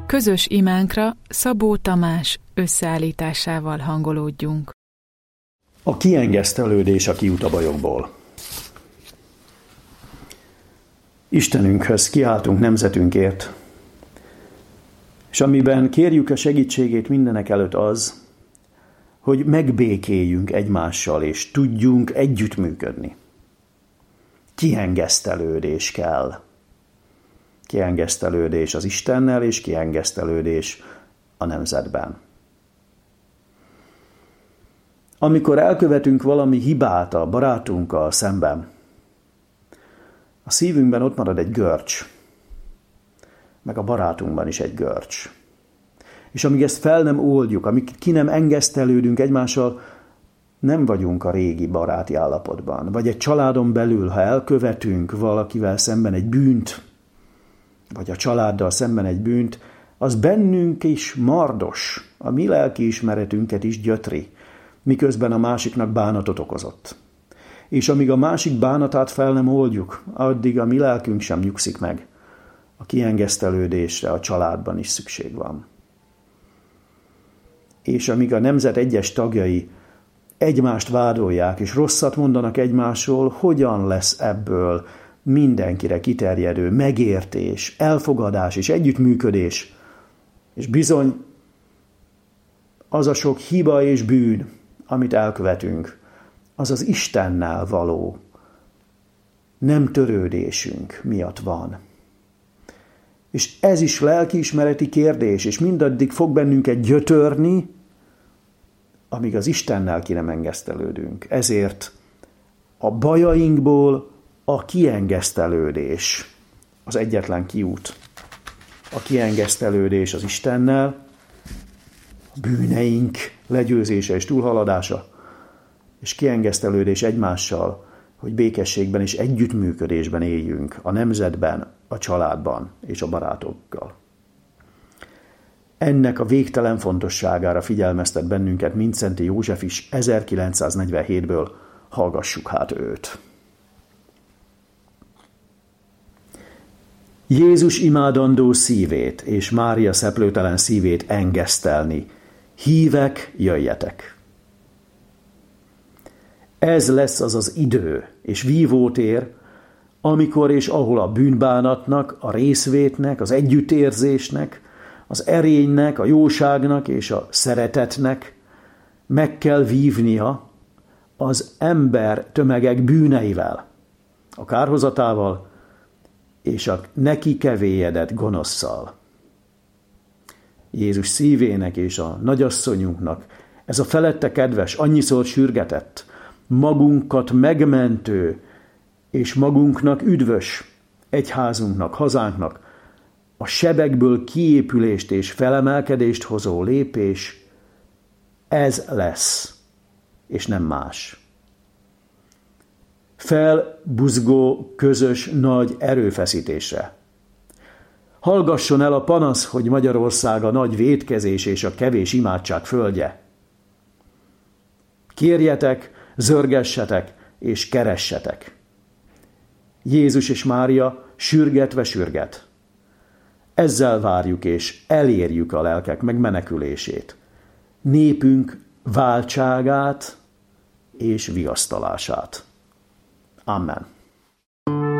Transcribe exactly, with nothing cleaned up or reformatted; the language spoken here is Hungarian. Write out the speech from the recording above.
Közös imánkra Szabó Tamás összeállításával hangolódjunk. A kiengesztelődés a kiút a bajokból. Istenünkhöz kiáltunk nemzetünkért, és amiben kérjük a segítségét mindenek előtt az, hogy megbékéljünk egymással, és tudjunk együttműködni. Kiengesztelődés kell. Kiengesztelődés az Istennel, és kiengesztelődés a nemzetben. Amikor elkövetünk valami hibát a barátunkkal szemben, a szívünkben ott marad egy görcs, meg a barátunkban is egy görcs. És amíg ezt fel nem oldjuk, amíg ki nem engesztelődünk egymással, nem vagyunk a régi baráti állapotban. Vagy egy családon belül, ha elkövetünk valakivel szemben egy bűnt, vagy a családdal szemben egy bűnt, az bennünk is mardos, a mi lelkiismeretünket is gyötri, miközben a másiknak bánatot okozott. És amíg a másik bánatát fel nem oldjuk, addig a mi lelkünk sem nyugszik meg. A kiengesztelődésre a családban is szükség van. És amíg a nemzet egyes tagjai egymást vádolják, és rosszat mondanak egymásról, hogyan lesz ebből mindenkire kiterjedő megértés, elfogadás és együttműködés? És bizony az a sok hiba és bűn, amit elkövetünk, az az Istennel való nem törődésünk miatt van. És ez is lelkiismereti kérdés, és mindaddig fog bennünket gyötörni, amíg az Istennel ki nem engesztelődünk. Ezért a bajainkból a kiengesztelődés az egyetlen kiút. A kiengesztelődés az Istennel, a bűneink legyőzése és túlhaladása, és kiengesztelődés egymással, hogy békességben és együttműködésben éljünk a nemzetben, a családban és a barátokkal. Ennek a végtelen fontosságára figyelmeztet bennünket Mindszenty József is ezerkilencszáznegyvenhétből, hallgassuk hát őt. Jézus imádandó szívét és Mária szeplőtelen szívét engesztelni. Hívek, jöjjetek! Ez lesz az az idő és vívótér, amikor és ahol a bűnbánatnak, a részvétnek, az együttérzésnek, az erénynek, a jóságnak és a szeretetnek meg kell vívnia az ember tömegek bűneivel, a kárhozatával és a neki kevélyedett gonosszal. Jézus szívének és a nagyasszonyunknak ez a felette kedves, annyiszor sürgetett, magunkat megmentő és magunknak üdvös egyházunknak, hazánknak a sebekből kiépülést és felemelkedést hozó lépés, ez lesz, és nem más. Felbuzgó, közös, nagy erőfeszítésre. Hallgasson el a panasz, hogy Magyarország a nagy vétkezés és a kevés imádság földje. Kérjetek, zörgessetek és keressetek. Jézus és Mária sürgetve sürget. Ezzel várjuk és elérjük a lelkek megmenekülését, népünk váltságát és vigasztalását. Amen.